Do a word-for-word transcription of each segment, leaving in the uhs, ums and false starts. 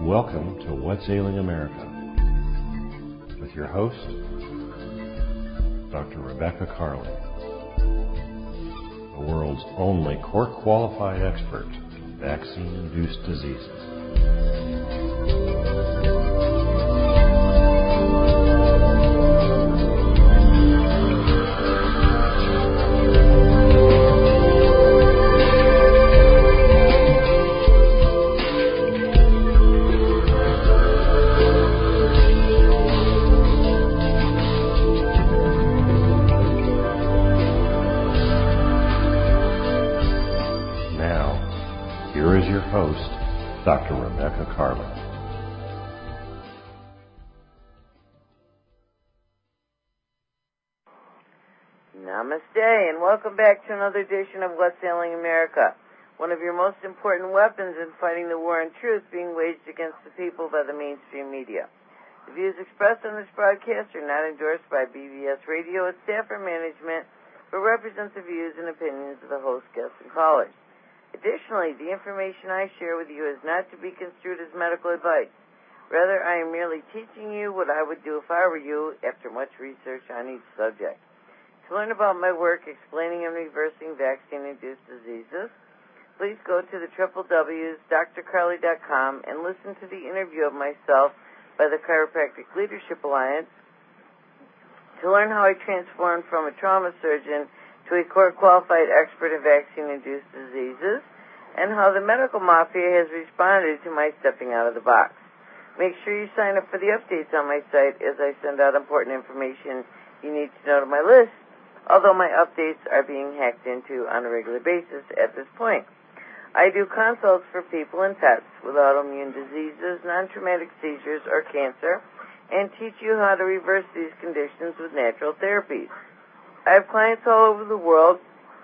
welcome to What's Ailing America with your host, Doctor Rebecca Carley, the world's only court-qualified expert in vaccine-induced diseases. Host, Doctor Rebecca Carley. Namaste, and welcome back to another edition of What's Ailing America, one of your most important weapons in fighting the war on truth being waged against the people by the mainstream media. The views expressed on this broadcast are not endorsed by B B S Radio, its staff, or management, but represent the views and opinions of the host, guests, and callers. Additionally, the information I share with you is not to be construed as medical advice. Rather, I am merely teaching you what I would do if I were you after much research on each subject. To learn about my work explaining and reversing vaccine-induced diseases, please go to the w w w dot d r carley dot com and listen to the interview of myself by the Chiropractic Leadership Alliance to learn how I transformed from a trauma surgeon to a court-qualified expert in vaccine-induced diseases, and how the medical mafia has responded to my stepping out of the box. Make sure you sign up for the updates on my site as I send out important information you need to know to my list, although my updates are being hacked into on a regular basis at this point. I do consults for people and pets with autoimmune diseases, non-traumatic seizures, or cancer, and teach you how to reverse these conditions with natural therapies. I have clients all over the world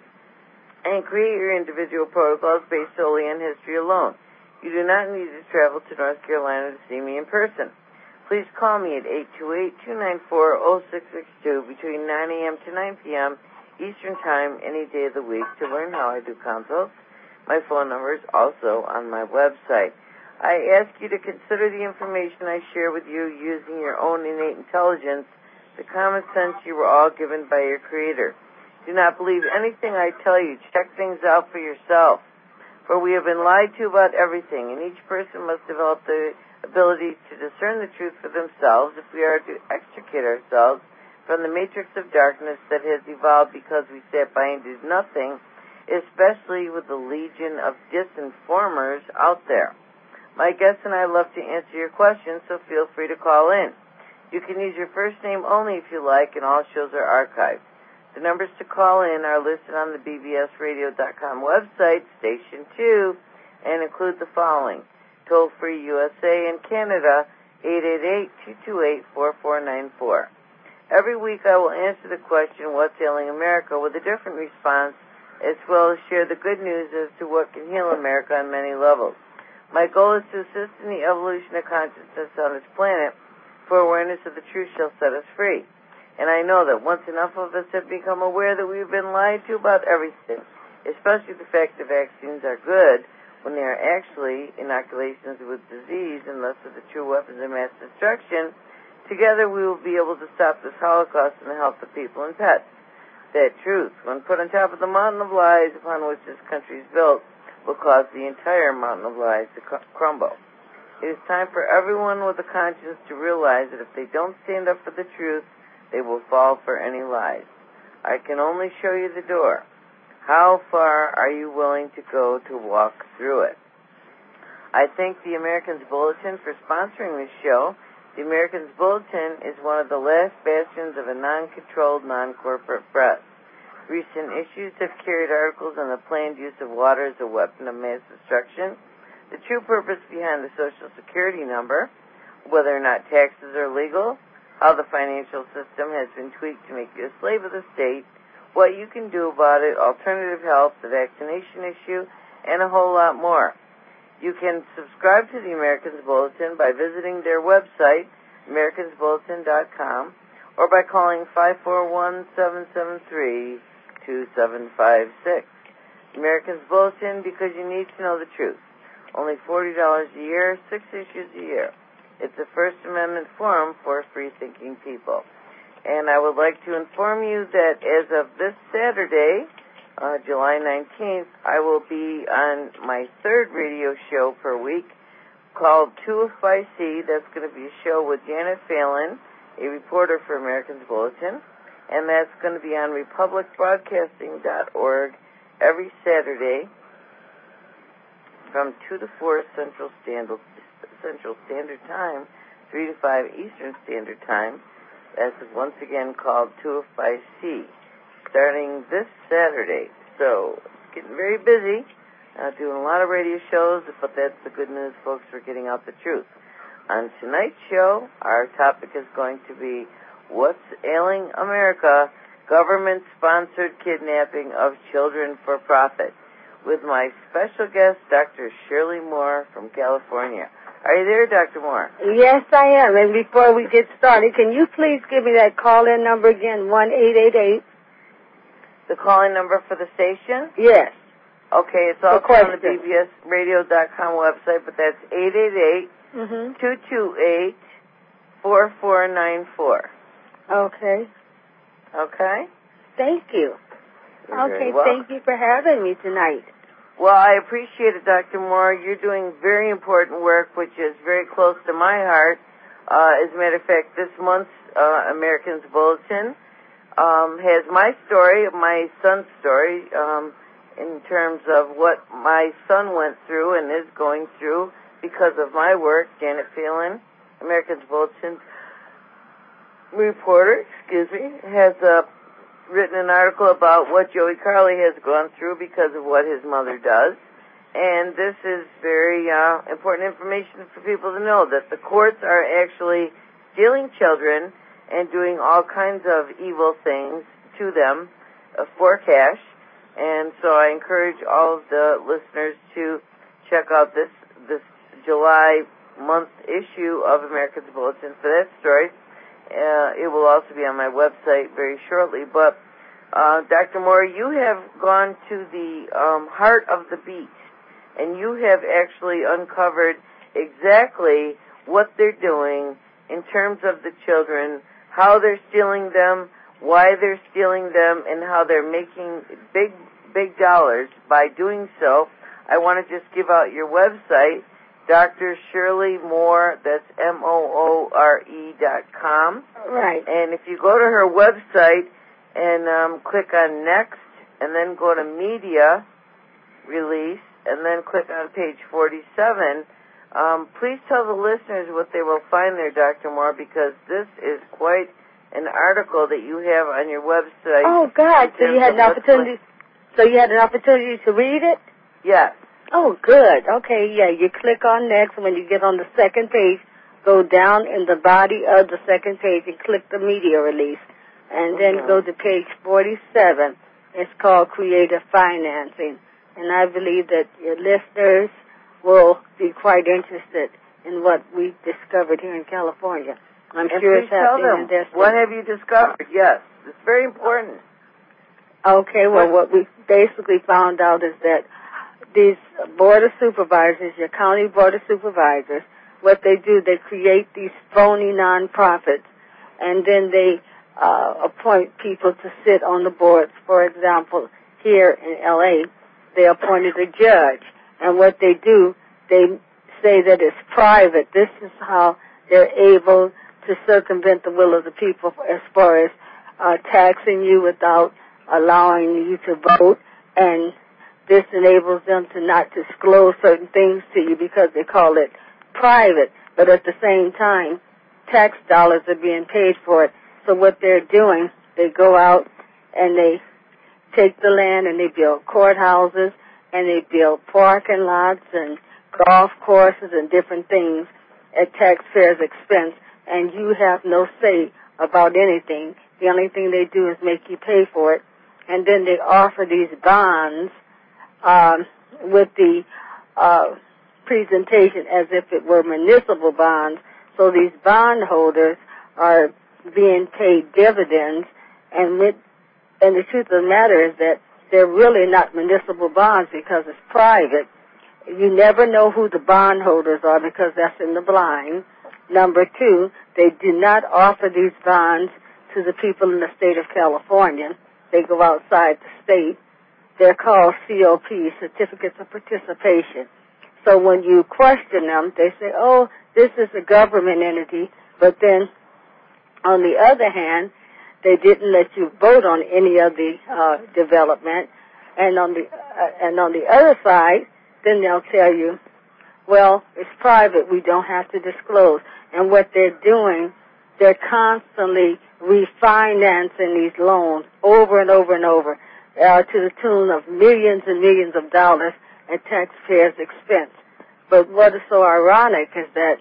and create your individual protocols based solely on history alone. You do not need to travel to North Carolina to see me in person. Please call me at eight two eight, two nine four, zero six six two between nine a.m. to nine p.m. Eastern Time any day of the week to learn how I do consults. My phone number is also on my website. I ask you to consider the information I share with you using your own innate intelligence, the common sense you were all given by your Creator. Do not believe anything I tell you. Check things out for yourself. For we have been lied to about everything, and each person must develop the ability to discern the truth for themselves if we are to extricate ourselves from the matrix of darkness that has evolved because we sat by and did nothing, especially with the legion of disinformers out there. My guests and I love to answer your questions, so feel free to call in. You can use your first name only if you like, and all shows are archived. The numbers to call in are listed on the b b s radio dot com website, Station two, and include the following. Toll-free U S A and Canada, eight eight eight, two two eight, four four nine four. Every week I will answer the question, What's Ailing America, with a different response, as well as share the good news as to what can heal America on many levels. My goal is to assist in the evolution of consciousness on this planet, for awareness of the truth shall set us free. And I know that once enough of us have become aware that we've been lied to about everything, especially the fact that vaccines are good when they are actually inoculations with disease and thus are the true weapons of mass destruction, together we will be able to stop this Holocaust and help the people and pets. That truth, when put on top of the mountain of lies upon which this country is built, will cause the entire mountain of lies to crumble. It is time for everyone with a conscience to realize that if they don't stand up for the truth, they will fall for any lies. I can only show you the door. How far are you willing to go to walk through it? I thank the Americans Bulletin for sponsoring this show. The Americans Bulletin is one of the last bastions of a non-controlled, non-corporate press. Recent issues have carried articles on the planned use of water as a weapon of mass destruction, the true purpose behind the Social Security number, whether or not taxes are legal, how the financial system has been tweaked to make you a slave of the state, what you can do about it, alternative health, the vaccination issue, and a whole lot more. You can subscribe to the Americans Bulletin by visiting their website, americans bulletin dot com, or by calling five four one, seven seven three, two seven five six. Americans Bulletin, because you need to know the truth. Only forty dollars a year, six issues a year. It's a First Amendment forum for free-thinking people. And I would like to inform you that as of this Saturday, uh, July nineteenth, I will be on my third radio show per week called Two If I See. That's going to be a show with Janet Phelan, a reporter for Americans Bulletin, and that's going to be on republic broadcasting dot org every Saturday from two to four Central Standard, Central Standard Time, three to five Eastern Standard Time. That's once again called Two If I See, starting this Saturday. So it's getting very busy, uh, doing a lot of radio shows, but that's the good news, folks. We're getting out the truth. On tonight's show, our topic is going to be What's Ailing America? Government-Sponsored Kidnapping of Children for Profit, with my special guest, Doctor Shirley Moore from California. Are you there, Doctor Moore? Yes, I am. And before we get started, can you please give me that call-in number again, one eight eight eight? The call-in number for the station? Yes. Okay, it's also on the B B S radio dot com website, but that's eight eight eight, two two eight, four four nine four. Okay. Okay? Thank you. You're okay, very welcome. Thank you for having me tonight. Well, I appreciate it, Doctor Moore. You're doing very important work, which is very close to my heart. Uh, as a matter of fact, this month's uh, Americans Bulletin um, has my story, my son's story, um, in terms of what my son went through and is going through because of my work. Janet Phelan, Americans Bulletin reporter, excuse me, has uh, written an article about what Joey Carley has gone through because of what his mother does. And this is very uh, important information for people to know, that the courts are actually stealing children and doing all kinds of evil things to them uh, for cash. And so I encourage all of the listeners to check out this this July month issue of Americans Bulletin for that story. Uh, it will also be on my website very shortly. But, uh, Doctor Moore, you have gone to the um, heart of the beat, and you have actually uncovered exactly what they're doing in terms of the children, how they're stealing them, why they're stealing them, and how they're making big, big dollars by doing so. I want to just give out your website, Doctor Shirley Moore, that's M O O R E dot com. Right. And if you go to her website and um, click on Next, and then go to Media Release, and then click on page forty-seven, um, please tell the listeners what they will find there, Doctor Moore, because this is quite an article that you have on your website. Oh, God. So you had an opportunity, so you had an opportunity to read it? Yes. Oh, good. Okay, yeah, you click on Next, and when you get on the second page, go down in the body of the second page and click the media release, and then mm-hmm. go to page forty-seven. It's called Creative Financing, and I believe that your listeners will be quite interested in what we discovered here in California. I'm and sure it's tell happening them, in this. what have you discovered? Yes, it's very important. Okay, well, what we basically found out is that these board of supervisors, your county board of supervisors, what they do, they create these phony nonprofits, and then they uh, appoint people to sit on the boards. For example, here in L A, they appointed a judge, and what they do, they say that it's private. This is how they're able to circumvent the will of the people as far as uh, taxing you without allowing you to vote, and this enables them to not disclose certain things to you because they call it private, but at the same time, tax dollars are being paid for it. So what they're doing, they go out and they take the land and they build courthouses and they build parking lots and golf courses and different things at taxpayers' expense, and you have no say about anything. The only thing they do is make you pay for it, and then they offer these bonds Um, with the uh, presentation as if it were municipal bonds. So these bondholders are being paid dividends, and, with, and the truth of the matter is that they're really not municipal bonds because it's private. you never know who the bondholders are because that's in the blind. Number two, they do not offer these bonds to the people in the state of California. They go outside the state. They're called C O P, Certificates of Participation. So when you question them, they say, oh, this is a government entity, but then on the other hand, they didn't let you vote on any of the uh, development. And on the uh, and on the other side, then they'll tell you, well, it's private, we don't have to disclose. And what they're doing, they're constantly refinancing these loans over and over and over uh, to the tune of millions and millions of dollars at taxpayers' expense. But what is so ironic is that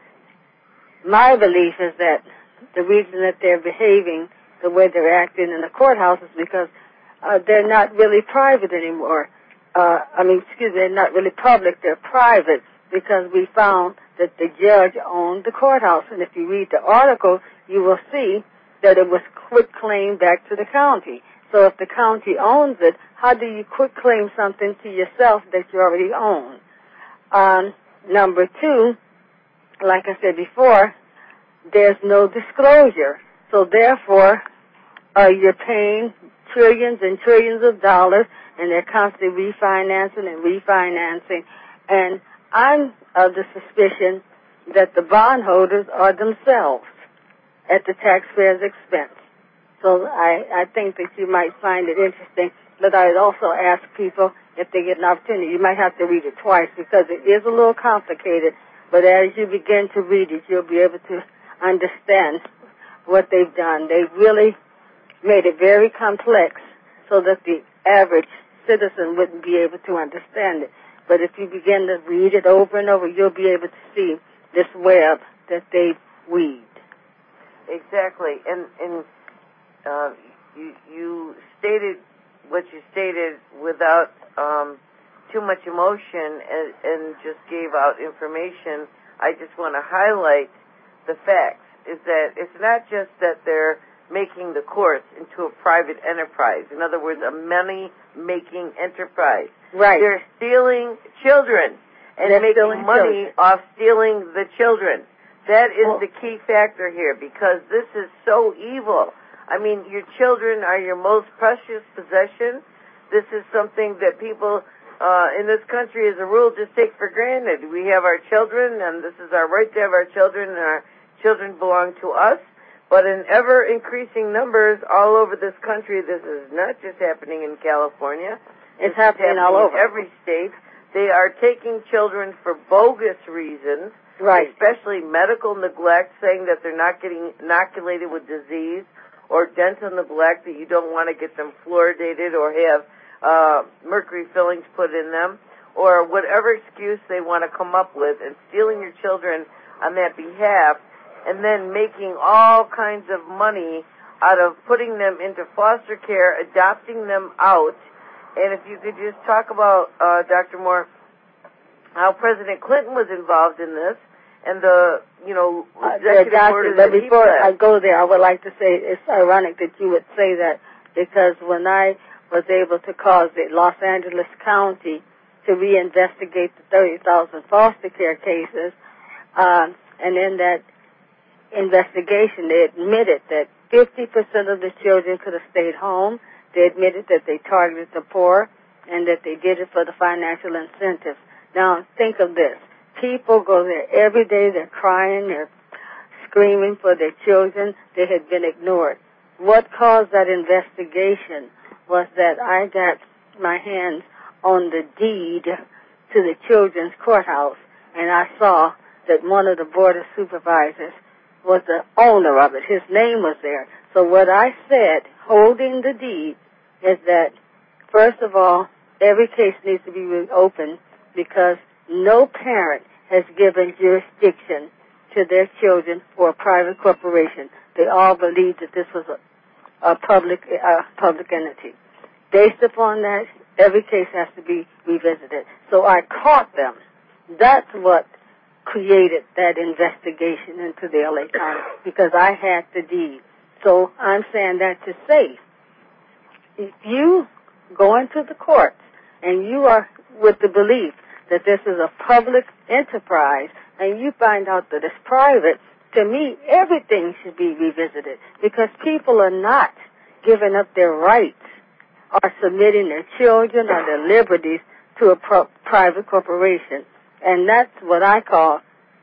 my belief is that the reason that they're behaving the way they're acting in the courthouse is because uh, they're not really private anymore. Uh, I mean, excuse me, they're not really public, they're private, because we found that the judge owned the courthouse. And if you read the article, you will see that it was quit claim back to the county. So if the county owns it, how do you quit claim something to yourself that you already own? Um, number two, like I said before, there's no disclosure. So therefore, uh, you're paying trillions and trillions of dollars, and they're constantly refinancing and refinancing. And I'm of the suspicion that the bondholders are themselves at the taxpayer's expense. So I, I think that you might find it interesting, but I'd also ask people if they get an opportunity. You might have to read it twice because it is a little complicated, but as you begin to read it, you'll be able to understand what they've done. They've really made it very complex so that the average citizen wouldn't be able to understand it. But if you begin to read it over and over, you'll be able to see this web that they've weaved. Exactly. And, and uh, you, you stated what you stated without um, too much emotion and, and just gave out information. I just want to highlight the facts, is that it's not just that they're making the courts into a private enterprise. In other words, a money-making enterprise. Right. They're stealing children and They're making money children. off stealing the children. That is well, the key factor here, because this is so evil. I mean, your children are your most precious possession. This is something that people uh, in this country, as a rule, just take for granted. We have our children, and this is our right to have our children, and our children belong to us. But in ever-increasing numbers all over this country, this is not just happening in California. It's happening, happening all over. In every state. They are taking children for bogus reasons, right? Especially medical neglect, saying that they're not getting inoculated with disease, or dental neglect, that you don't want to get them fluoridated or have uh, mercury fillings put in them, or whatever excuse they want to come up with, and stealing your children on that behalf, and then making all kinds of money out of putting them into foster care, adopting them out. And if you could just talk about, uh, Doctor Moore, how President Clinton was involved in this, and the, you know, executive uh, order But that before he I go there, I would like to say it's ironic that you would say that, because when I was able to cause the Los Angeles County to reinvestigate the thirty thousand foster care cases, uh, and in that investigation, they admitted that fifty percent of the children could have stayed home. They admitted that they targeted the poor and that they did it for the financial incentives. Now, think of this. People go there every day. They're crying. They're screaming for their children. They had been ignored. What caused that investigation was that I got my hands on the deed to the children's courthouse, and I saw that one of the board of supervisors was the owner of it. His name was there. So what I said, holding the deed, is that, first of all, every case needs to be reopened because no parent has given jurisdiction to their children for a private corporation. They all believe that this was a, a public a public entity. Based upon that, every case has to be revisited. So I caught them. That's what created that investigation into the L A County, because I had the deed. So I'm saying that to say, if you go into the courts and you are with the belief that this is a public enterprise, and you find out that it's private, to me, everything should be revisited because people are not giving up their rights or submitting their children or their liberties to a pro- private corporation. And that's what I call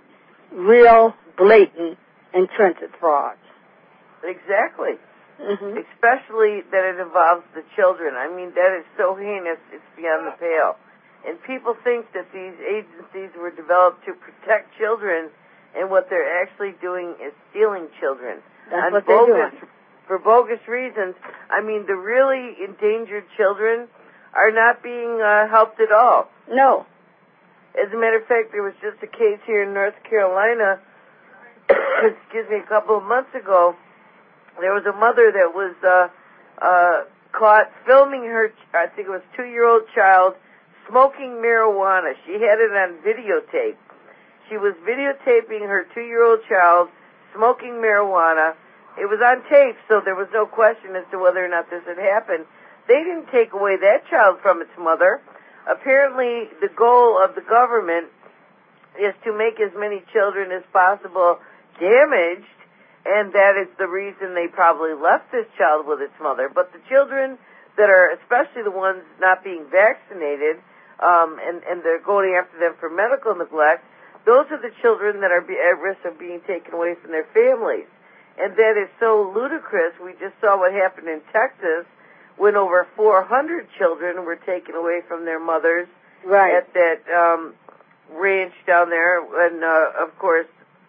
real, blatant, intrinsic fraud. Exactly. Mm-hmm. Especially that it involves the children. I mean, that is so heinous, it's beyond the pale. And people think that these agencies were developed to protect children, and what they're actually doing is stealing children. That's on what they're bogus, doing. For bogus reasons. I mean, the really endangered children are not being uh, helped at all. No. As a matter of fact, there was just a case here in North Carolina, excuse me, a couple of months ago. There was a mother that was uh, uh, caught filming her, I think it was two-year-old child, smoking marijuana. She had it on videotape. She was videotaping her two-year-old child smoking marijuana. It was on tape, so there was no question as to whether or not this had happened. They didn't take away that child from its mother. Apparently, the goal of the government is to make as many children as possible damaged, and that is the reason they probably left this child with its mother. But the children that are, especially the ones not being vaccinated, um, and, and they're going after them for medical neglect, those are the children that are be, at risk of being taken away from their families. And that is so ludicrous. We just saw what happened in Texas when over four hundred children were taken away from their mothers right. at that um, ranch down there. And, uh, of course,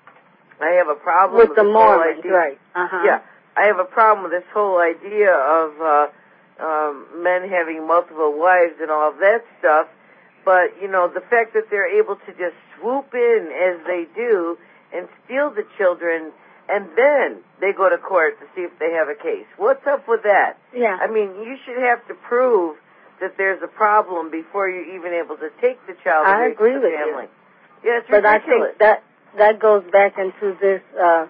I have a problem with, with the this Mormons, whole idea. right? Uh-huh. Yeah, I have a problem with this whole idea of uh, um, men having multiple wives and all of that stuff. But, you know, the fact that they're able to just swoop in as they do and steal the children, and then they go to court to see if they have a case. What's up with that? Yeah. I mean, you should have to prove that there's a problem before you're even able to take the child I away agree from the with family. You. Yeah, it's but ridiculous. I think that that goes back into this, uh,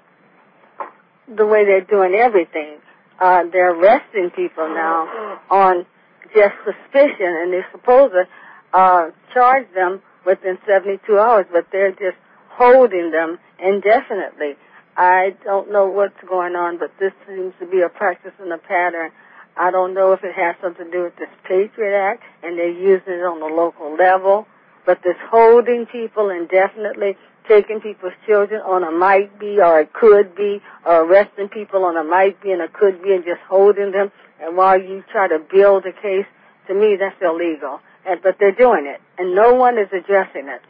the way they're doing everything. Uh, they're arresting people now on just suspicion, and they're supposed to uh, charge them within seventy-two hours, but they're just holding them indefinitely. I don't know what's going on, but this seems to be a practice and a pattern. I don't know if it has something to do with this Patriot Act, and they're using it on the local level, but this holding people indefinitely, taking people's children on a might be or it could be, or arresting people on a might be and a could be and just holding them, and while you try to build a case, to me that's illegal. And, but they're doing it, and no one is addressing it.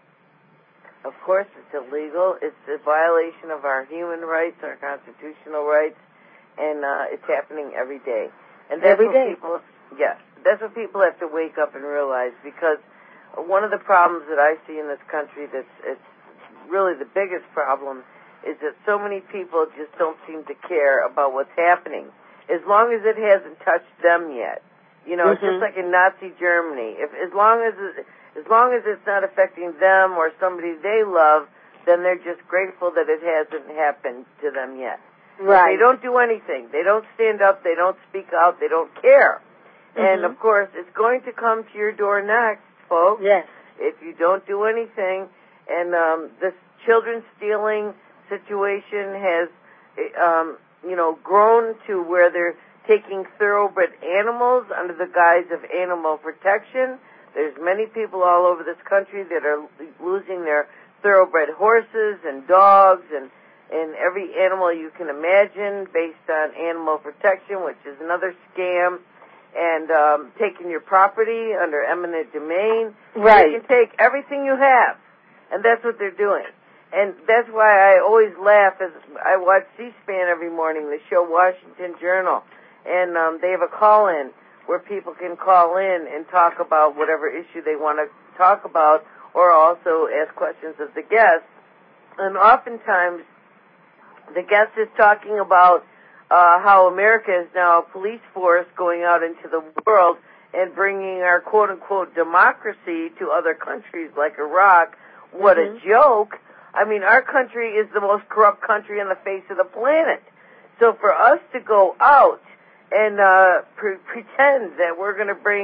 Of course it's illegal. It's a violation of our human rights, our constitutional rights, and uh, it's happening every day. And that's every what day. people, yes, that's what people have to wake up and realize, because one of the problems that I see in this country that's it's really the biggest problem is that so many people just don't seem to care about what's happening, as long as it hasn't touched them yet. You know, mm-hmm. it's just like in Nazi Germany. If as long as it, as long as it's not affecting them or somebody they love, then they're just grateful that it hasn't happened to them yet. Right. They don't do anything. They don't stand up. They don't speak out. They don't care. Mm-hmm. And of course, it's going to come to your door next, folks. Yes. If you don't do anything, and um, this children stealing situation has, um, you know, grown to where they're taking thoroughbred animals under the guise of animal protection. There's many people all over this country that are losing their thoroughbred horses and dogs and, and every animal you can imagine based on animal protection, which is another scam, and um, taking your property under eminent domain. Right. They can take everything you have, and that's what they're doing. And that's why I always laugh as I watch C-SPAN every morning, the show Washington Journal. And um, they have a call-in where people can call in and talk about whatever issue they want to talk about, or also ask questions of the guest. And oftentimes, the guest is talking about uh, how America is now a police force going out into the world and bringing our quote-unquote democracy to other countries like Iraq. What mm-hmm. a joke. I mean, our country is the most corrupt country on the face of the planet. So for us to go out and uh, pre- pretend that we're going to bring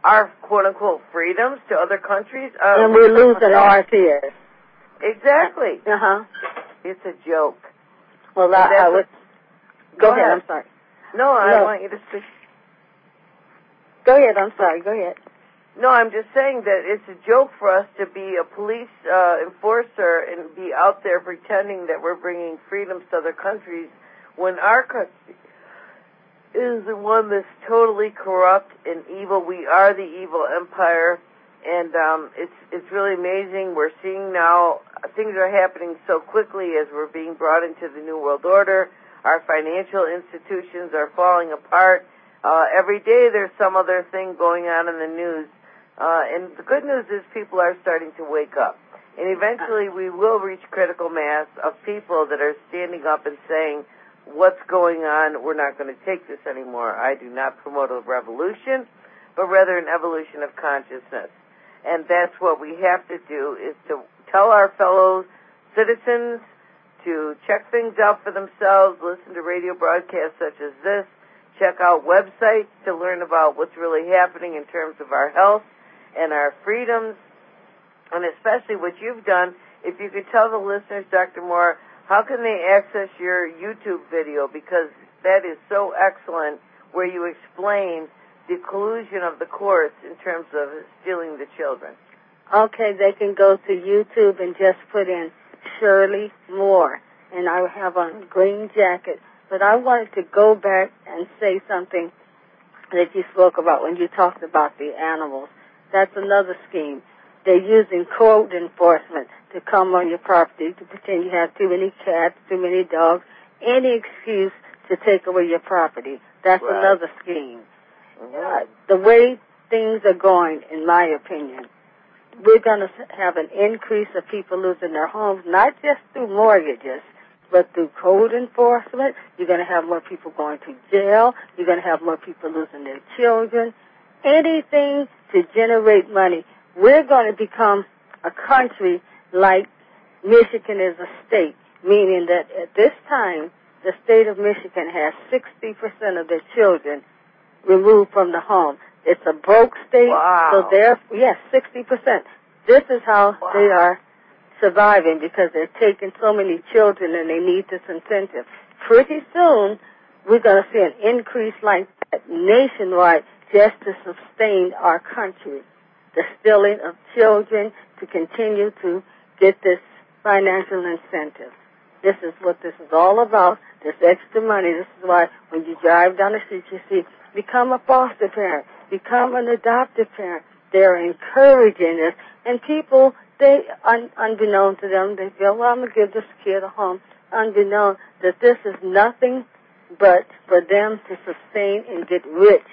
our quote-unquote freedoms to other countries. Uh, and we're losing ours here. Exactly. Uh-huh. It's a joke. Well, I, I would... Go, go ahead. ahead, I'm sorry. No, I no. want you to speak. Go ahead, I'm sorry, go ahead. No, I'm just saying that it's a joke for us to be a police uh, enforcer and be out there pretending that we're bringing freedoms to other countries when our country is the one that's totally corrupt and evil. We are the evil empire, and um, it's it's really amazing. We're seeing now things are happening so quickly as we're being brought into the New World Order. Our financial institutions are falling apart. Uh, every day there's some other thing going on in the news. Uh, and the good news is people are starting to wake up. And eventually we will reach critical mass of people that are standing up and saying, what's going on? We're not going to take this anymore. I do not promote a revolution, but rather an evolution of consciousness. And that's what we have to do, is to tell our fellow citizens to check things out for themselves, listen to radio broadcasts such as this, check out websites to learn about what's really happening in terms of our health and our freedoms, and especially what you've done. If you could tell the listeners, Doctor Moore, how can they access your YouTube video, because that is so excellent, where you explain the collusion of the courts in terms of stealing the children. Okay, they can go to YouTube and just put in Shirley Moore, and I have on a green jacket. But I wanted to go back and say something that you spoke about when you talked about the animals. That's another scheme. They're using code enforcement to come on your property, to pretend you have too many cats, too many dogs, any excuse to take away your property. That's right. Another scheme. Mm-hmm. Uh, the way things are going, in my opinion, we're going to have an increase of people losing their homes, not just through mortgages, but through code enforcement. You're going to have more people going to jail. You're going to have more people losing their children. Anything to generate money. We're going to become a country like Michigan is a state, meaning that at this time, the state of Michigan has sixty percent of their children removed from the home. It's a broke state, wow. so they're, yes, sixty percent. This is how wow. they are surviving, because they're taking so many children and they need this incentive. Pretty soon, we're going to see an increase like that nationwide just to sustain our country. The stealing of children to continue to get this financial incentive. This is what this is all about, this extra money. This is why when you drive down the street, you see, become a foster parent, become an adoptive parent. They're encouraging this, and people, they, un, unbeknown to them, they feel, well, I'm going to give this kid a home, unbeknown that this is nothing but for them to sustain and get rich.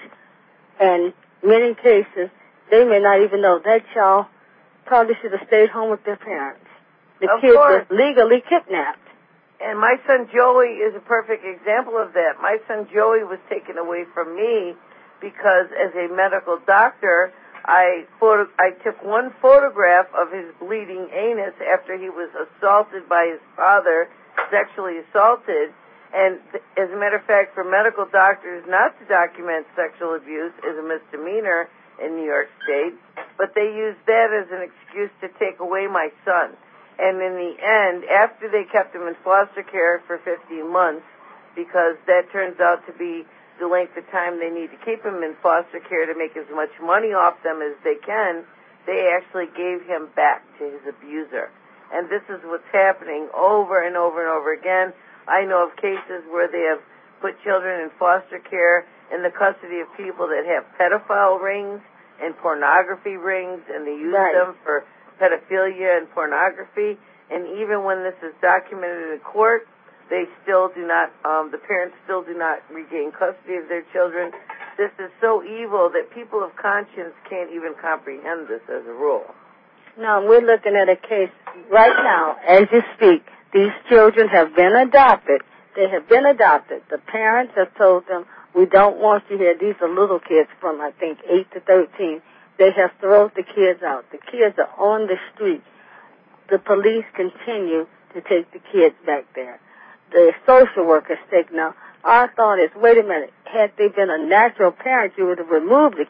And many cases, they may not even know that child probably should have stayed home with their parents. The of kid course. was legally kidnapped. And my son Joey is a perfect example of that. My son Joey was taken away from me because as a medical doctor, I photo- I took one photograph of his bleeding anus after he was assaulted by his father, sexually assaulted. And th- as a matter of fact, for medical doctors not to document sexual abuse is a misdemeanor in New York State, but they used that as an excuse to take away my son. And in the end, after they kept him in foster care for fifteen months, because that turns out to be the length of time they need to keep him in foster care to make as much money off them as they can, they actually gave him back to his abuser. And this is what's happening over and over and over again. I know of cases where they have put children in foster care in the custody of people that have pedophile rings and pornography rings, and they use right. them for pedophilia and pornography. And even when this is documented in court, they still do not, um, the parents still do not regain custody of their children. This is so evil that people of conscience can't even comprehend this as a rule. No, we're looking at a case right now, as you speak. These children have been adopted. They have been adopted. The parents have told them, we don't want you here. These are little kids from, I think, eight to thirteen. They have thrown the kids out. The kids are on the street. The police continue to take the kids back there. The social workers take now. Our thought is, wait a minute, had they been a natural parent, you would have removed the kid.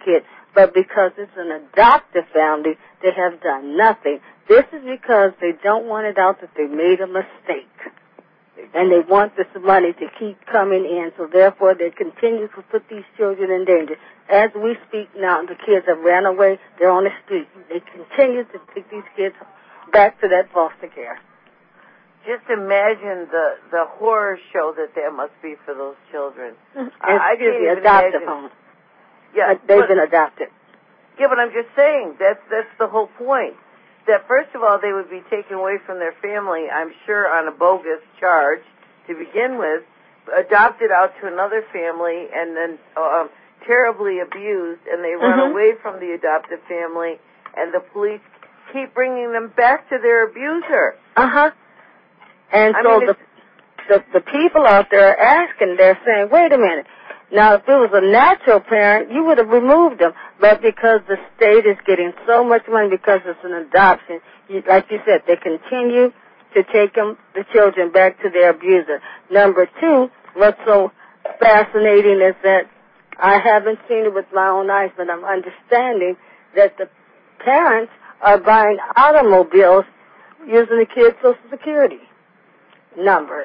But because it's an adoptive family, they have done nothing. This is because they don't want it out that they made a mistake. And they want this money to keep coming in, so therefore they continue to put these children in danger. As we speak now, the kids have ran away. They're on the street. They continue to take these kids back to that foster care. Just imagine the, the horror show that that must be for those children. And I, I excuse can't me, even adoptive imagine. home. Yeah, Uh, they've but, been adopted. yeah, but I'm just saying, that's, that's the whole point. That first of all, they would be taken away from their family, I'm sure on a bogus charge to begin with, adopted out to another family, and then uh, terribly abused, and they run Mm-hmm. away from the adoptive family, and the police keep bringing them back to their abuser. Uh-huh. And I so mean, the, the the people out there are asking, they're saying, wait a minute. Now, if it was a natural parent, you would have removed them. But because the state is getting so much money because it's an adoption, you, like you said, they continue to take them, the children back to their abuser. Number two, what's so fascinating is that I haven't seen it with my own eyes, but I'm understanding that the parents are buying automobiles using the kids' Social Security numbers.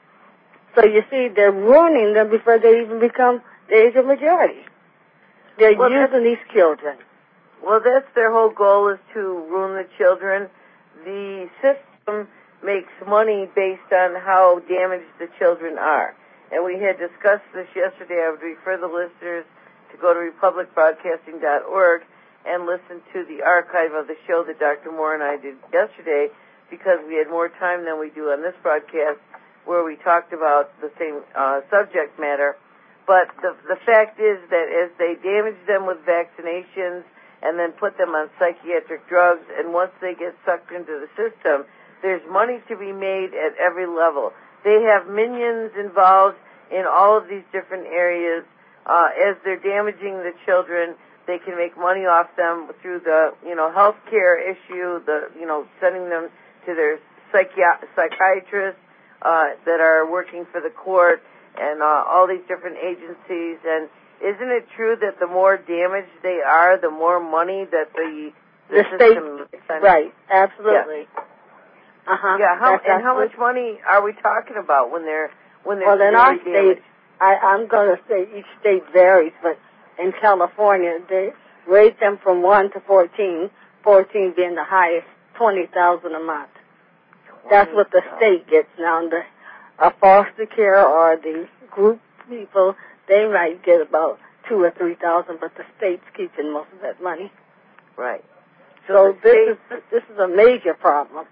So you see, they're ruining them before they even become the age of majority. They're well, using these children. Well, that's their whole goal, is to ruin the children. The system makes money based on how damaged the children are. And we had discussed this yesterday. I would refer the listeners to go to republic broadcasting dot org and listen to the archive of the show that Doctor Moore and I did yesterday, because we had more time than we do on this broadcast, where we talked about the same uh, subject matter. But the, the fact is that as they damage them with vaccinations and then put them on psychiatric drugs, and once they get sucked into the system, there's money to be made at every level. They have minions involved in all of these different areas. Uh, as they're damaging the children, they can make money off them through the, you know, health care issue, the, you know, sending them to their psychi- psychiatrists uh, that are working for the court, and uh, all these different agencies. And isn't it true that the more damaged they are, the more money that the, the, The system state, sends? right, absolutely. Yeah. Uh-huh. Yeah, how, That's and how much absolutely- money are we talking about when they're when they're Well, in our severely state, damaged? I, I'm going to say each state varies, but in California, they rate them from one to fourteen, fourteen being the highest, twenty thousand a month. That's what the state gets now. The a foster care or the group people, they might get about two or three thousand, but the state's keeping most of that money. Right. So, So this state, is this is a major problem.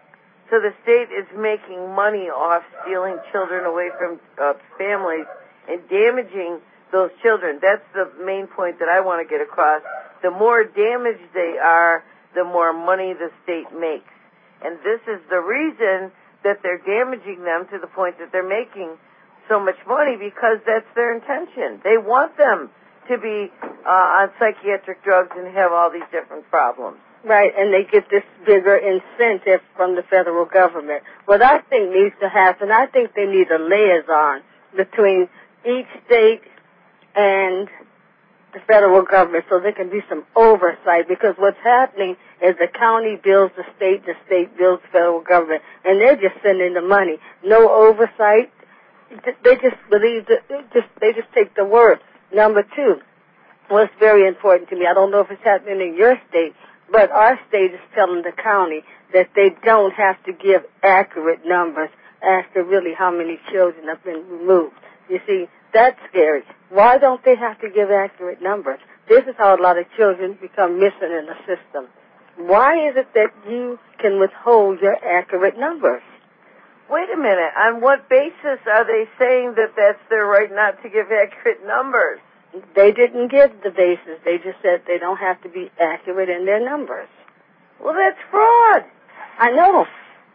so the state is making money off stealing children away from uh, families and damaging those children. That's the main point that I want to get across. The more damaged they are, the more money the state makes. And this is the reason that they're damaging them to the point that they're making so much money, because that's their intention. They want them to be uh, on psychiatric drugs and have all these different problems. Right, and they get this bigger incentive from the federal government. What I think needs to happen, I think they need a liaison between each state and the federal government so there can be some oversight, because what's happening is the county bills the state, the state bills the federal government, and they're just sending the money. No oversight. They just believe that they just, they just take the word. Number two, what's very important to me, I don't know if it's happening in your state, but our state is telling the county that they don't have to give accurate numbers as to really how many children have been removed. You see, that's scary. Why don't they have to give accurate numbers? This is how a lot of children become missing in the system. Why is it that you can withhold your accurate numbers? Wait a minute. On what basis are they saying that that's their right not to give accurate numbers? They didn't give the basis. They just said they don't have to be accurate in their numbers. Well, that's fraud. I know.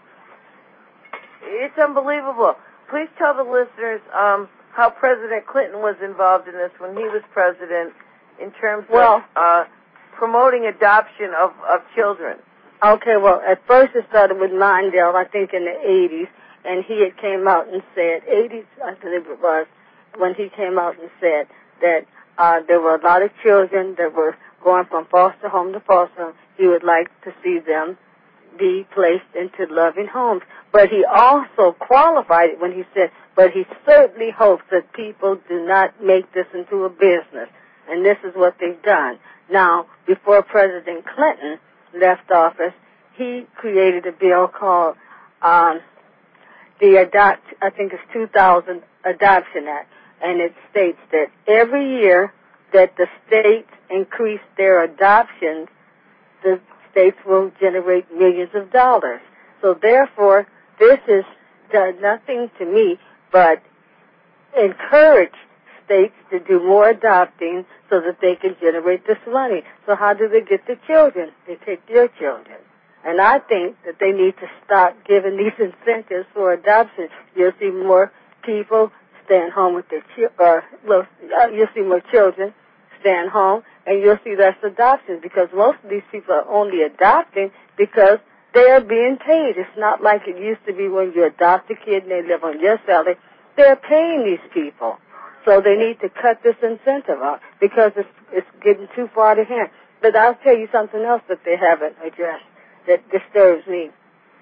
It's unbelievable. Please tell the listeners um, how President Clinton was involved in this when he was president in terms well, of uh, promoting adoption of, of children. Okay, well, at first it started with Mondale, I think in the eighties, and he had came out and said, eighties, I believe it was, when he came out and said that uh, there were a lot of children that were going from foster home to foster home. He would like to see them be placed into loving homes. But he also qualified it when he said, but he certainly hopes that people do not make this into a business. And this is what they've done. Now, before President Clinton left office, he created a bill called um, the Adopt, I think it's two thousand Adoption Act, and it states that every year that the states increase their adoptions, the states will generate millions of dollars. So therefore, this has done nothing to me but encourage states to do more adopting so that they can generate this money. So how do they get the children? They take their children. And I think that they need to stop giving these incentives for adoption. You'll see more people staying home with their children, or you'll see more children staying home, and you'll see less adoptions because most of these people are only adopting because they are being paid. It's not like it used to be when you adopt a kid and they live on your salary. They're paying these people. So they need to cut this incentive out because it's, it's getting too far to hand. But I'll tell you something else that they haven't addressed that disturbs me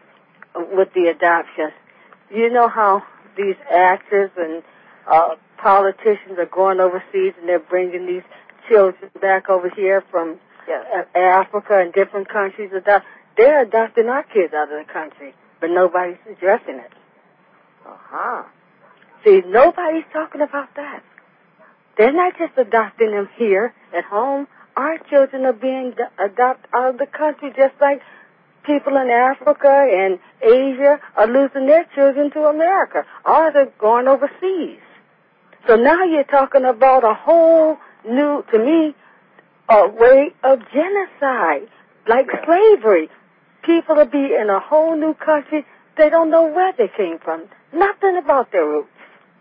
with the adoption. You know how these actors and uh, politicians are going overseas and they're bringing these children back over here from yes. Africa and different countries. They're adopting our kids out of the country, but nobody's addressing it. Uh-huh. See, nobody's talking about that. They're not just adopting them here at home. Our children are being adopted out of the country just like people in Africa and Asia are losing their children to America. Ours are going overseas. So now you're talking about a whole new, to me, a way of genocide, like slavery. People are be in a whole new country. They don't know where they came from. Nothing about their roots.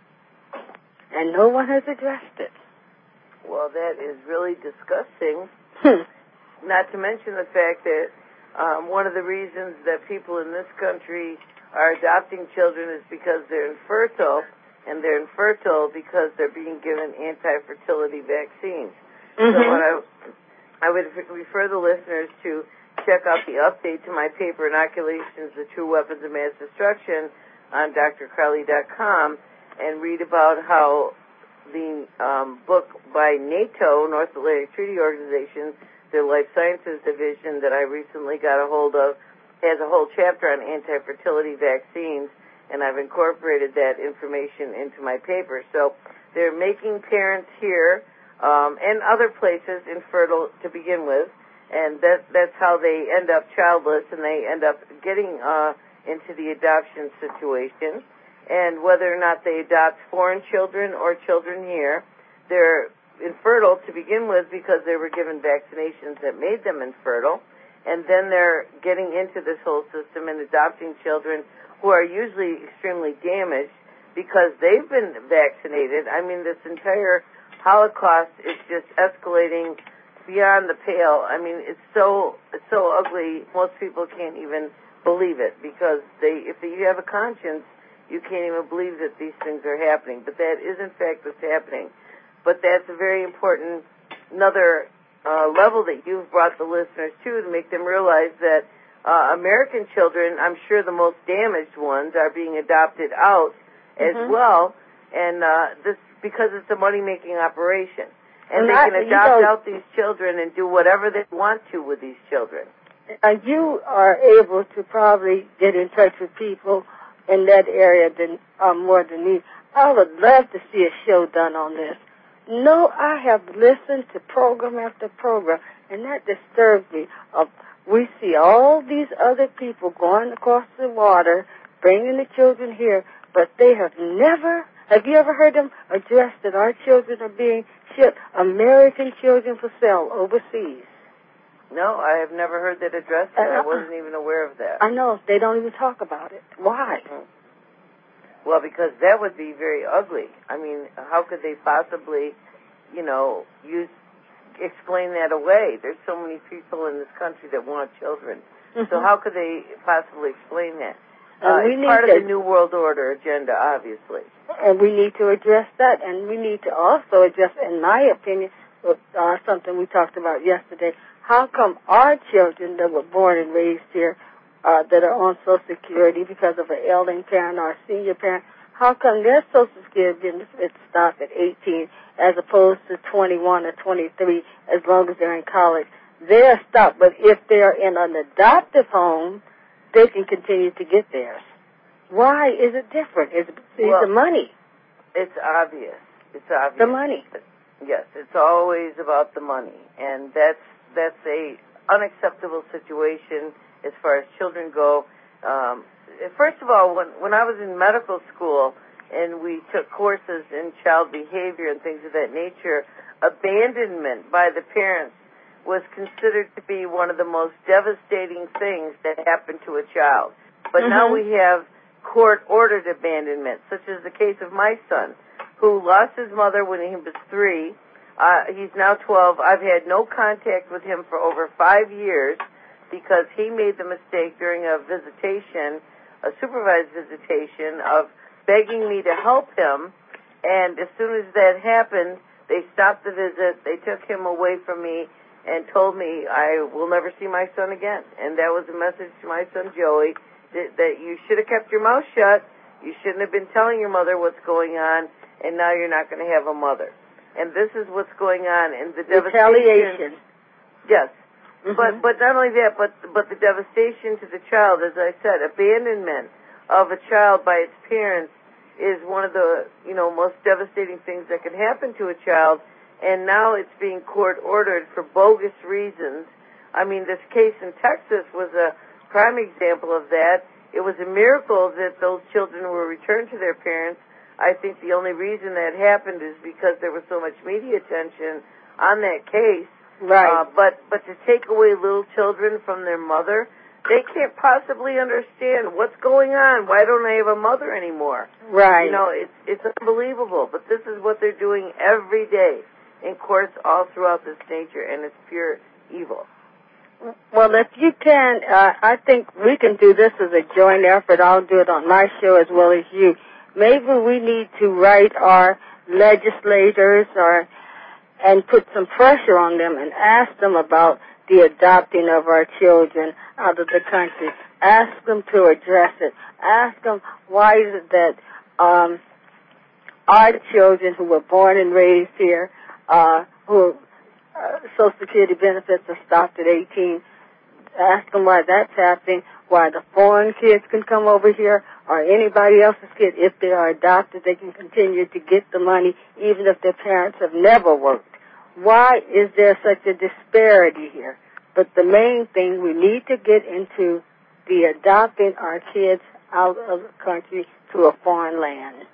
And no one has addressed it. Well, that is really disgusting. Hmm. Not to mention the fact that um, one of the reasons that people in this country are adopting children is because they're infertile, and they're infertile because they're being given anti-fertility vaccines. Mm-hmm. So what I, I would refer the listeners to check out the update to my paper, Inoculations, the True Weapons of Mass Destruction, on D R Crowley dot com, and read about how the um, book by NATO, North Atlantic Treaty Organization, their Life Sciences Division that I recently got a hold of, has a whole chapter on anti-fertility vaccines, and I've incorporated that information into my paper. So they're making parents here um, and other places infertile to begin with, and that, that's how they end up childless, and they end up getting uh, into the adoption situation. And whether or not they adopt foreign children or children here, they're infertile to begin with because they were given vaccinations that made them infertile, and then they're getting into this whole system and adopting children who are usually extremely damaged because they've been vaccinated. I mean, this entire Holocaust is just escalating beyond the pale. I mean, it's so it's so ugly, most people can't even believe it because they, if you have a conscience, you can't even believe that these things are happening. But that is, in fact, what's happening. But that's a very important, another uh, level that you've brought the listeners to to make them realize that uh, American children, I'm sure the most damaged ones, are being adopted out as mm-hmm. well. And uh, this because it's a money-making operation. And, and they I, can adopt you know, out these children and do whatever they want to with these children. Uh, you are able to probably get in touch with people in that area than uh, more than me. I would love to see a show done on this. No, I have listened to program after program, and that disturbs me. Uh, we see all these other people going across the water, bringing the children here, but they have never, have you ever heard them address that our children are being shipped, American children for sale overseas? No, I have never heard that addressed. Uh, I wasn't even aware of that. I know. They don't even talk about it. Why? Mm-hmm. Well, because that would be very ugly. I mean, how could they possibly, you know, use explain that away? There's so many people in this country that want children. Mm-hmm. So how could they possibly explain that? Uh, it's part of the New World Order agenda, obviously. And we need to address that, and we need to also address, in my opinion, uh, something we talked about yesterday. How come our children that were born and raised here uh, that are on Social Security because of an ailing parent or a senior parent, how come their Social Security benefits stop at eighteen as opposed to twenty-one or twenty-three as long as they're in college? They're stopped, but if they're in an adoptive home, they can continue to get theirs. Why is it different? Is it well, the money? It's obvious. It's obvious. The money. Yes, it's always about the money, and that's that's a unacceptable situation as far as children go. Um, first of all, when when I was in medical school and we took courses in child behavior and things of that nature, abandonment by the parents was considered to be one of the most devastating things that happened to a child. But mm-hmm. now we have court-ordered abandonment, such as the case of my son, who lost his mother when he was three. Uh, he's now twelve. I've had no contact with him for over five years because he made the mistake during a visitation, a supervised visitation, of begging me to help him. And as soon as that happened, they stopped the visit. They took him away from me and told me I will never see my son again. And that was a message to my son Joey, that, that you should have kept your mouth shut. You shouldn't have been telling your mother what's going on, and now you're not going to have a mother. And this is what's going on in the devastation. Retaliation. Yes. Mm-hmm. But but not only that, but but the devastation to the child, as I said, abandonment of a child by its parents is one of the, you know, most devastating things that can happen to a child. And now it's being court-ordered for bogus reasons. I mean, this case in Texas was a prime example of that. It was a miracle that those children were returned to their parents. I think the only reason that happened is because there was so much media attention on that case. Right. Uh, but, but to take away little children from their mother, they can't possibly understand what's going on. Why don't I have a mother anymore? Right. You know, it's, it's unbelievable. But this is what they're doing every day in courts all throughout this nature, and it's pure evil. Well, if you can, uh, I think we can do this as a joint effort. I'll do it on my show as well as you. Maybe we need to write our legislators or and put some pressure on them and ask them about the adopting of our children out of the country. Ask them to address it. Ask them why is it that um, our children who were born and raised here, uh, who uh, Social Security benefits are stopped at eighteen. Ask them why that's happening, why the foreign kids can come over here or anybody else's kid. If they are adopted, they can continue to get the money even if their parents have never worked. Why is there such a disparity here? But the main thing, we need to get into the adopting our kids out of the country to a foreign land.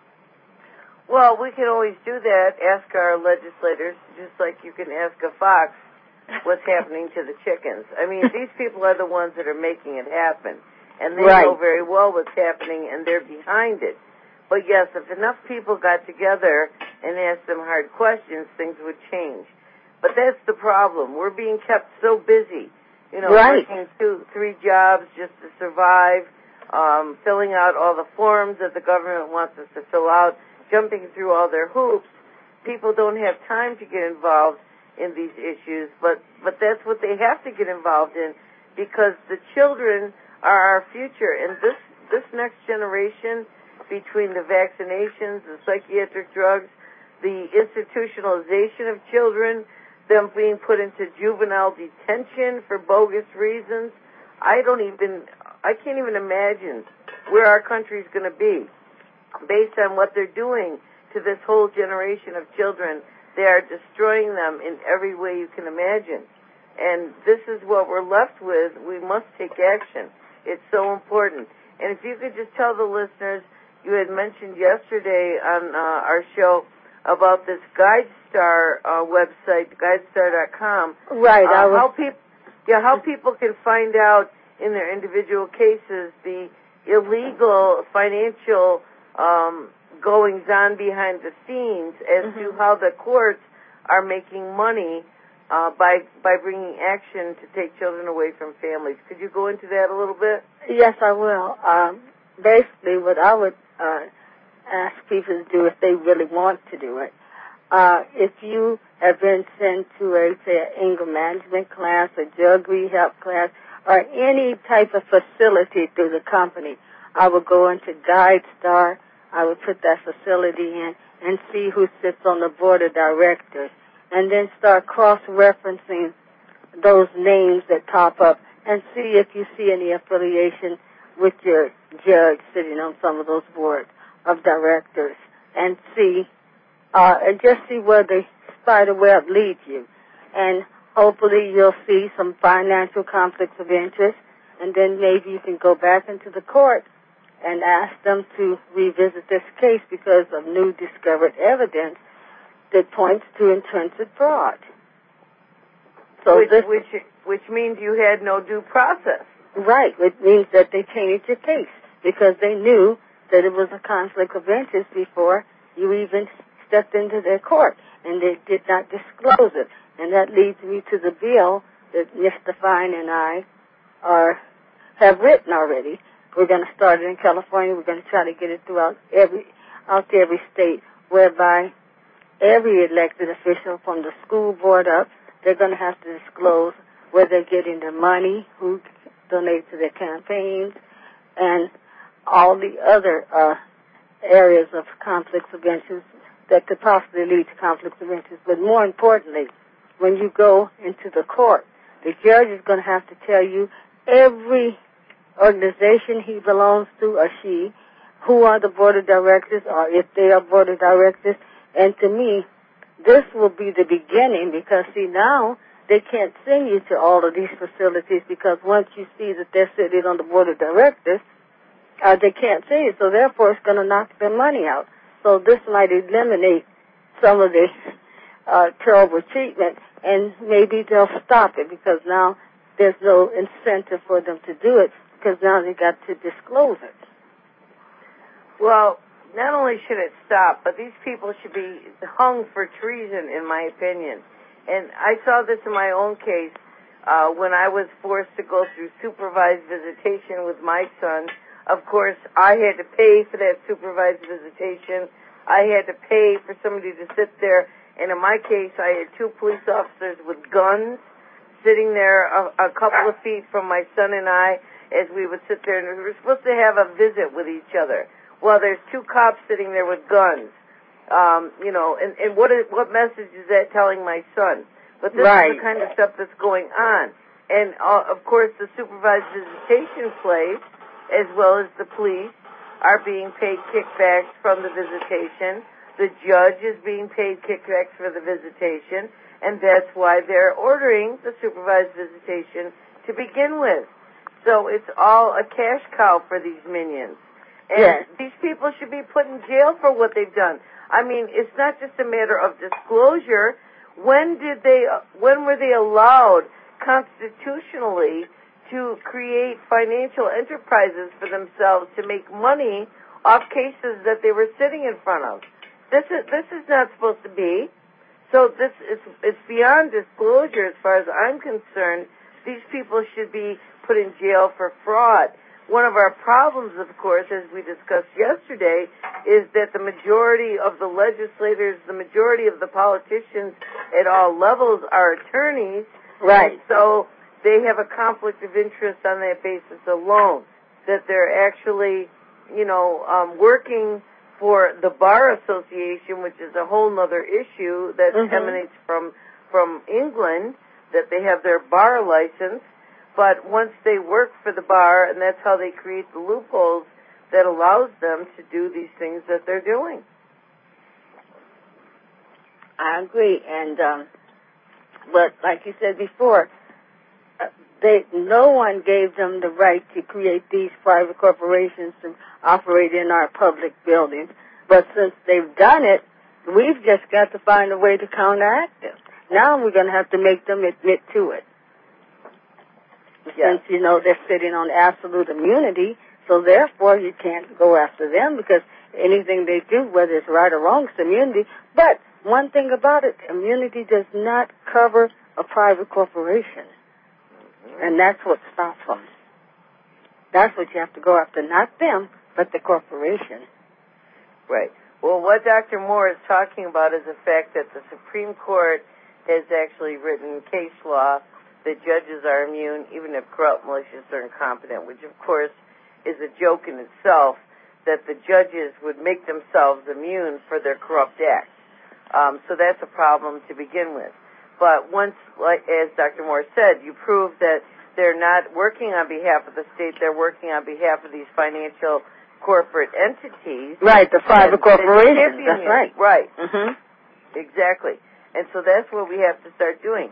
Well, we can always do that, ask our legislators, just like you can ask a fox what's happening to the chickens. I mean, these people are the ones that are making it happen, and they right. know very well what's happening, and they're behind it. But yes, if enough people got together and asked them hard questions, things would change. But that's the problem. We're being kept so busy, you know, right. working two, three jobs just to survive, um, filling out all the forms that the government wants us to fill out, jumping through all their hoops. People don't have time to get involved in these issues, but, but that's what they have to get involved in because the children are our future. And this, this next generation, between the vaccinations, the psychiatric drugs, the institutionalization of children, them being put into juvenile detention for bogus reasons, I don't even, I can't even imagine where our country's going to be based on what they're doing to this whole generation of children. They are destroying them in every way you can imagine. And this is what we're left with. We must take action. It's so important. And if you could just tell the listeners, you had mentioned yesterday on uh, our show about this GuideStar uh, website, guidestar dot com. Right. Uh, I was... how, peop- yeah, how people can find out in their individual cases the illegal financial um, goings-on behind the scenes as mm-hmm. to how the courts are making money uh, by by bringing action to take children away from families. Could you go into that a little bit? Yes, I will. Um, basically, what I would uh, ask people to do if they really want to do it, uh, if you have been sent to a, say, an anger management class, a drug rehab class, or any type of facility through the company, I would go into GuideStar. I would put that facility in and see who sits on the board of directors, and then start cross-referencing those names that pop up and see if you see any affiliation with your judge sitting on some of those boards of directors, and see, uh, and just see where the spider web leads you. And hopefully you'll see some financial conflicts of interest, and then maybe you can go back into the court and ask them to revisit this case because of new discovered evidence that points to intrinsic fraud. So which, this, which, which means you had no due process. Right, which means that they changed your case because they knew that it was a conflict of interest before you even stepped into their court, and they did not disclose it. And that leads me to the bill that Mister Fine and I are have written already. We're going to start it in California. We're going to try to get it throughout every, out to every state, whereby every elected official from the school board up, they're going to have to disclose where they're getting their money, who donates to their campaigns, and all the other uh, areas of conflicts of interest that could possibly lead to conflicts of interest. But more importantly, when you go into the court, the judge is going to have to tell you every organization he belongs to or she, who are the board of directors, or if they are board of directors. And to me, this will be the beginning because, see, now they can't send you to all of these facilities because once you see that they're sitting on the board of directors, uh, they can't send you. So therefore, it's going to knock their money out. So this might eliminate some of the uh, terrible treatment, and maybe they'll stop it because now there's no incentive for them to do it because now they got to disclose it. Well, not only should it stop, but these people should be hung for treason, in my opinion. And I saw this in my own case uh, when I was forced to go through supervised visitation with my son. Of course, I had to pay for that supervised visitation. I had to pay for somebody to sit there. And in my case, I had two police officers with guns sitting there a, a couple of feet from my son and I as we would sit there. And we were supposed to have a visit with each other. Well, there's two cops sitting there with guns. Um, you know, and, and what is, what message is that telling my son? But this right. is the kind of stuff that's going on. And, uh, of course, the supervised visitation place, as well as the police, are being paid kickbacks from the visitation. The judge is being paid kickbacks for the visitation, and that's why they're ordering the supervised visitation to begin with. So it's all a cash cow for these minions. And yes. these people should be put in jail for what they've done. I mean, it's not just a matter of disclosure. When did they, when were they allowed constitutionally to create financial enterprises for themselves to make money off cases that they were sitting in front of? This is, this is not supposed to be. So this is, it's beyond disclosure as far as I'm concerned. These people should be put in jail for fraud. One of our problems, of course, as we discussed yesterday, is that the majority of the legislators, the majority of the politicians at all levels are attorneys. Right. So they have a conflict of interest on that basis alone, that they're actually, you know, um, working for the Bar Association, which is a whole other issue that mm-hmm. emanates from, from England, that they have their bar license. But once they work for the bar, and that's how they create the loopholes that allows them to do these things that they're doing. I agree. And, um, but like you said before, they, no one gave them the right to create these private corporations to operate in our public buildings. But since they've done it, we've just got to find a way to counteract it. Now we're going to have to make them admit to it. Yes. Since, you know, they're sitting on absolute immunity, so therefore you can't go after them because anything they do, whether it's right or wrong, it's immunity. But one thing about it, immunity does not cover a private corporation. Mm-hmm. And that's what stops them. That's what you have to go after, not them, but the corporation. Right. Well, what Doctor Moore is talking about is the fact that the Supreme Court has actually written case law that judges are immune even if corrupt, malicious, or incompetent, which, of course, is a joke in itself, that the judges would make themselves immune for their corrupt acts. Um, so that's a problem to begin with. But once, like, as Doctor Moore said, you prove that they're not working on behalf of the state, they're working on behalf of these financial corporate entities. Right, the private corporations, that's immune. right. Right. Mm-hmm. Exactly. And so that's what we have to start doing.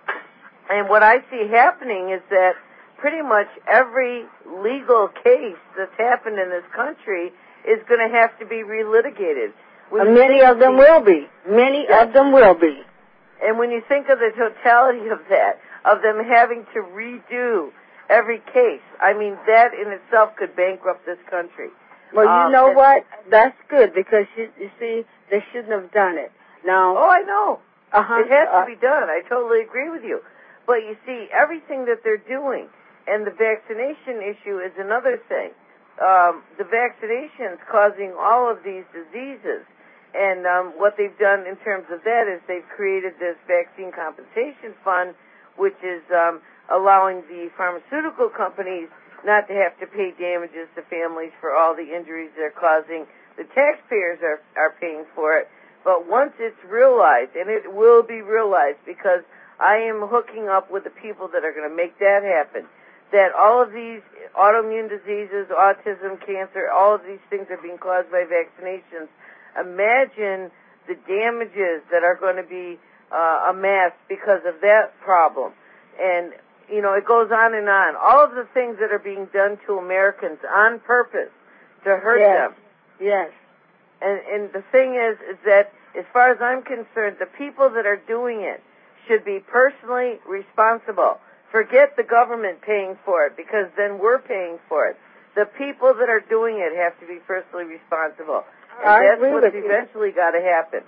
And what I see happening is that pretty much every legal case that's happened in this country is going to have to be relitigated. Uh, many of them will be. Many yes. of them will be. And when you think of the totality of that, of them having to redo every case, I mean, that in itself could bankrupt this country. Well, you um, know what? That's good because, you, you see, they shouldn't have done it. Now, oh, I know. Uh-huh, it has uh, to be done. I totally agree with you. But you see, everything that they're doing, and the vaccination issue is another thing. Um, the vaccinations causing all of these diseases. And um, what they've done in terms of that is they've created this vaccine compensation fund, which is um, allowing the pharmaceutical companies not to have to pay damages to families for all the injuries they're causing. The taxpayers are, are paying for it. But once it's realized, and it will be realized because I am hooking up with the people that are going to make that happen, that all of these autoimmune diseases, autism, cancer, all of these things are being caused by vaccinations. Imagine the damages that are going to be uh, amassed because of that problem. And, you know, it goes on and on. All of the things that are being done to Americans on purpose to hurt yes. them. Yes. And, and the thing is, is that as far as I'm concerned, the people that are doing it should be personally responsible. Forget the government paying for it because then we're paying for it. The people that are doing it have to be personally responsible. And I that's agree what's with eventually got to happen.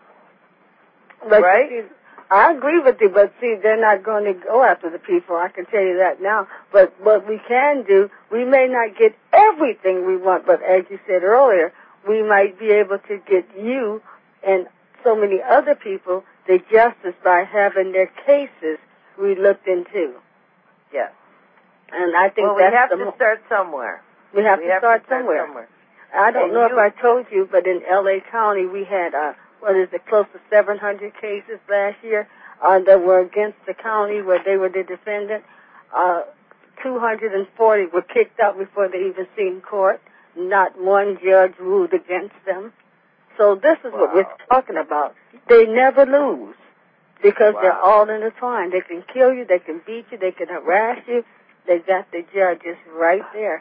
But right? See, I agree with you, but see, they're not going to go after the people. I can tell you that now. But what we can do, we may not get everything we want, but as you said earlier, we might be able to get you and so many other people the justice by having their cases we looked into. Yes. And I think well, that's we have the to mo- start somewhere. We have, we to, have start to start somewhere. somewhere. I don't and know you, if I told you, but in L A County we had, uh, what is it, close to seven hundred cases last year uh, that were against the county where they were the defendant. Uh, two hundred forty were kicked out before they even seen court. Not one judge ruled against them. So this is wow. what we're talking about. They never lose because wow. they're all intertwined. They can kill you, they can beat you, they can harass you. They got the judges right there.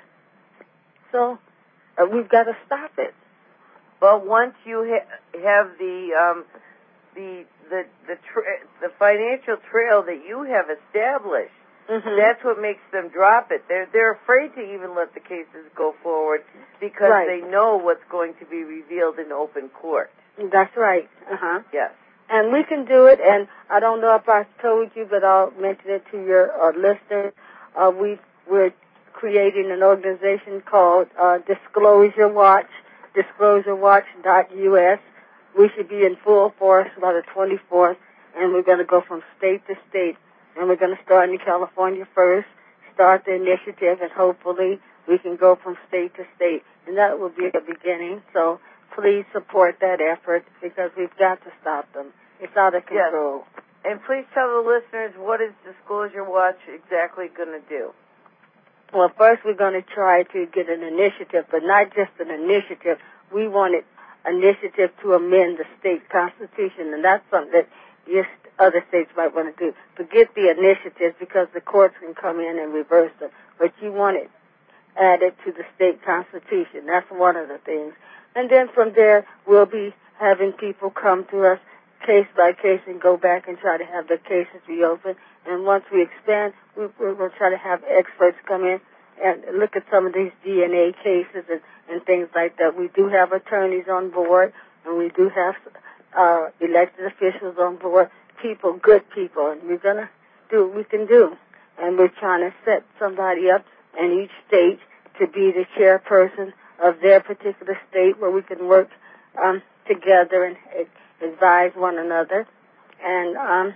So uh, we've got to stop it. But once you ha- have the um, the the the, tra- the financial trail that you have established, mm-hmm. that's what makes them drop it. They're they're afraid to even let the cases go forward because right. they know what's going to be revealed in open court. That's right. Uh huh. Yes. And we can do it. And I don't know if I told you, but I'll mention it to your uh, listeners. Uh, we we're creating an organization called uh, Disclosure Watch. disclosure watch dot U S. We should be in full force by the twenty-fourth, and we're going to go from state to state. And we're going to start in California first, start the initiative, and hopefully we can go from state to state. And that will be the beginning. So please support that effort because we've got to stop them. It's out of control. Yes. And please tell the listeners, what is Disclosure Watch exactly going to do? Well, first we're going to try to get an initiative, but not just an initiative. We want an initiative to amend the state constitution, and that's something that yes, other states might want to do. Forget the initiatives because the courts can come in and reverse them, but you want it added to the state constitution. That's one of the things. And then from there, we'll be having people come to us case by case and go back and try to have the cases reopened. And once we expand, we, we're going to try to have experts come in and look at some of these D N A cases and, and things like that. We do have attorneys on board, and we do have uh, elected officials on board, people, good people, and we're going to do what we can do. And we're trying to set somebody up in each state to be the chairperson of their particular state where we can work um, together and advise one another. And um,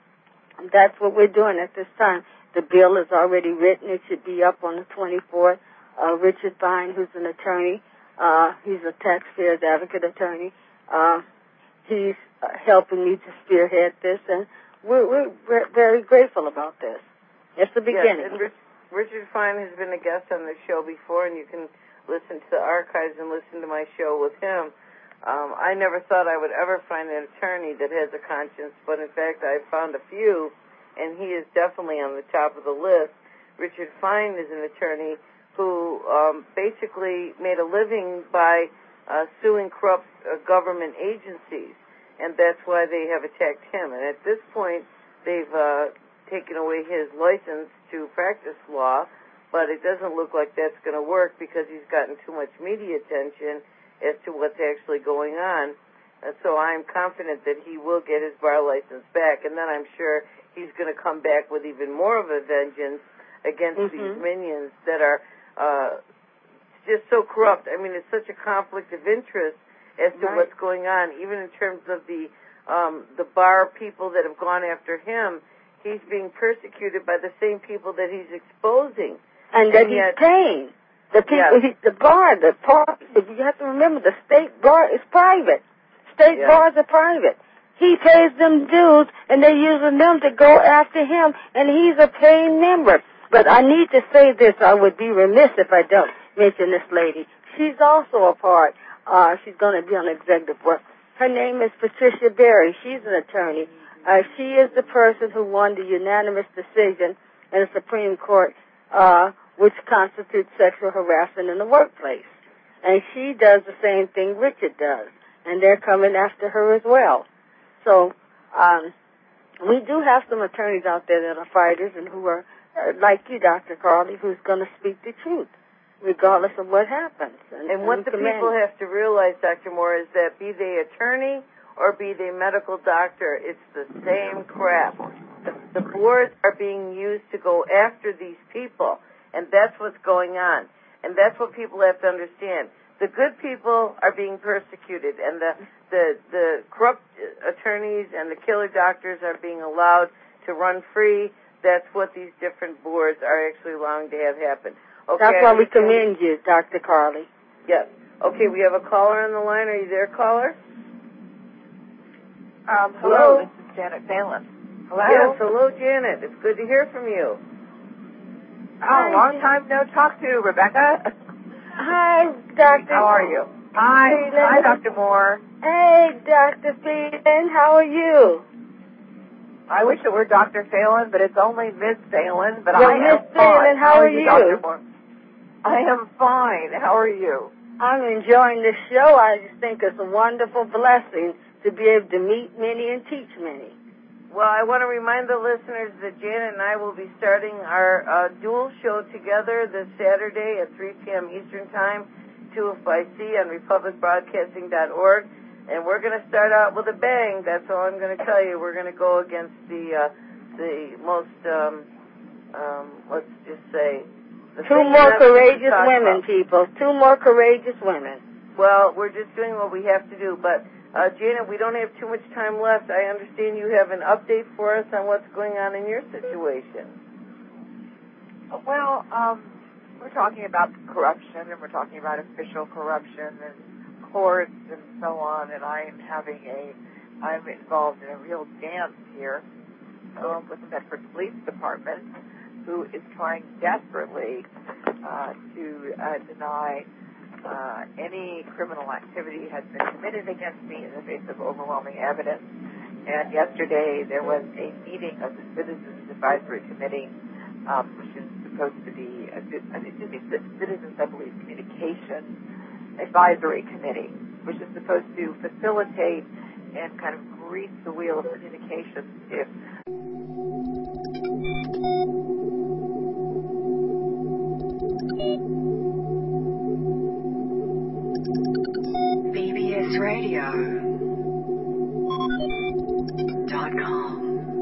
that's what we're doing at this time. The bill is already written. It should be up on the twenty-fourth. Uh, Richard Fine, who's an attorney, uh, he's a taxpayers advocate attorney. Uh, he's uh, helping me to spearhead this, and we're, we're, we're very grateful about this. It's the beginning. Yes, and Rich, Richard Fine has been a guest on the show before, and you can listen to the archives and listen to my show with him. Um, I never thought I would ever find an attorney that has a conscience, but in fact I've found a few, and he is definitely on the top of the list. Richard Fine is an attorney who um, basically made a living by uh, suing corrupt uh, government agencies, and that's why they have attacked him. And at this point, they've uh, taken away his license to practice law, but it doesn't look like that's going to work because he's gotten too much media attention as to what's actually going on. And so I'm confident that he will get his bar license back, and then I'm sure he's going to come back with even more of a vengeance against mm-hmm. these minions that are Uh, just so corrupt. I mean, it's such a conflict of interest as to right. what's going on, even in terms of the um, the bar people that have gone after him. He's being persecuted by the same people that he's exposing, and, and that he's yet, paying. The people, yeah. he, the bar, the par. You have to remember, the state bar is private. State yeah. bars are private. He pays them dues, and they're using them to go after him, and he's a paying member. But I need to say this. I would be remiss if I don't mention this lady. She's also a part. Uh, she's going to be on executive board. Her name is Patricia Berry. She's an attorney. Uh, she is the person who won the unanimous decision in the Supreme Court, uh, which constitutes sexual harassment in the workplace. And she does the same thing Richard does. And they're coming after her as well. So um, we do have some attorneys out there that are fighters and who are Uh, like you, Doctor Carly, who's going to speak the truth, regardless of what happens. And, and what the people have to realize, Doctor Moore, is that be they attorney or be they medical doctor, it's the same crap. The, the boards are being used to go after these people, and that's what's going on. And that's what people have to understand. The good people are being persecuted, and the, the, the corrupt attorneys and the killer doctors are being allowed to run free. That's what these different boards are actually allowing to have happen. Okay, that's why we commend you, Doctor Carly. Yes. Okay, we have a caller on the line. Are you there, caller? Um, hello, hello, this is Janet Phelan. Hello? Yes, hello, Janet. It's good to hear from you. Oh, Hi, long time no talk to, Rebecca. Hi, Doctor How are you? Hi. Phelan. Hi, Doctor Moore. Hey, Doctor Phelan. How are you? I wish it were Doctor Phelan, but it's only Miss Phelan. But well, I Miss am Phelan, fine. how, how are you? Doctor Moore? I am fine. How are you? I'm enjoying this show. I just think it's a wonderful blessing to be able to meet many and teach many. Well, I want to remind the listeners that Janet and I will be starting our uh, dual show together this Saturday at three p.m. Eastern Time, two F I C on republic broadcasting dot org. And we're going to start out with a bang. That's all I'm going to tell you. We're going to go against the uh, the most, um, um, let's just say... The Two more courageous women, about. people. Two more courageous women. Well, we're just doing what we have to do. But, uh, Janet, we don't have too much time left. I understand you have an update for us on what's going on in your situation. Well, um, we're talking about corruption, and we're talking about official corruption, and courts and so on, and I am having a, I'm involved in a real dance here um, with the Medford Police Department, who is trying desperately uh, to uh, deny uh, any criminal activity has been committed against me in the face of overwhelming evidence. And yesterday there was a meeting of the Citizens Advisory Committee, um, which is supposed to be, a, excuse me, Citizens, I believe, Communication Advisory Committee, which is supposed to facilitate and kind of grease the wheel of communications if B B S radio dot com.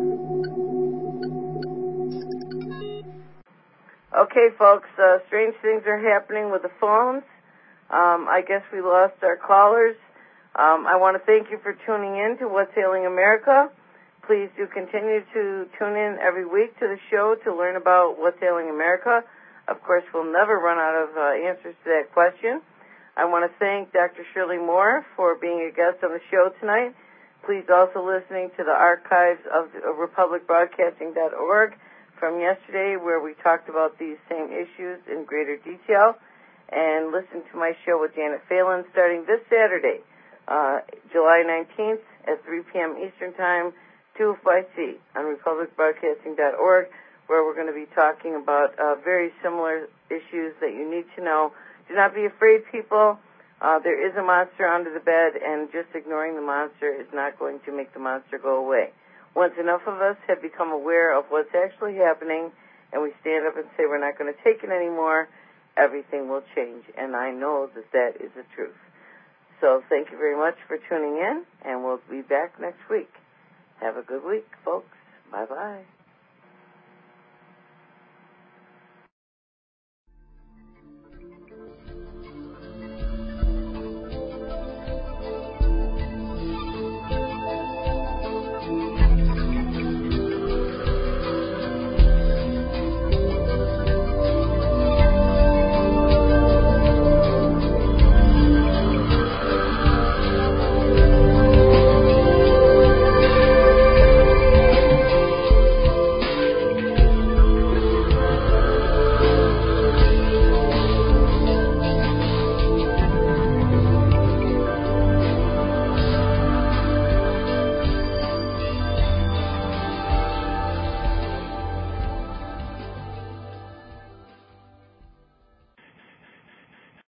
Okay, folks, uh, strange things are happening with the phones. Um, I guess we lost our callers. Um, I want to thank you for tuning in to What's Ailing America. Please do continue to tune in every week to the show to learn about What's Ailing America. Of course, we'll never run out of uh, answers to that question. I want to thank Doctor Shirley Moore for being a guest on the show tonight. Please also listening to the archives of, of republic broadcasting dot org from yesterday, where we talked about these same issues in greater detail. And listen to my show with Janet Phelan starting this Saturday, uh, July nineteenth at three p.m. Eastern Time, two by C on republic broadcasting dot org, where we're going to be talking about uh, very similar issues that you need to know. Do not be afraid, people. Uh, there is a monster under the bed, and just ignoring the monster is not going to make the monster go away. Once enough of us have become aware of what's actually happening, and we stand up and say we're not going to take it anymore, everything will change, and I know that that is the truth. So thank you very much for tuning in, and we'll be back next week. Have a good week, folks. Bye-bye.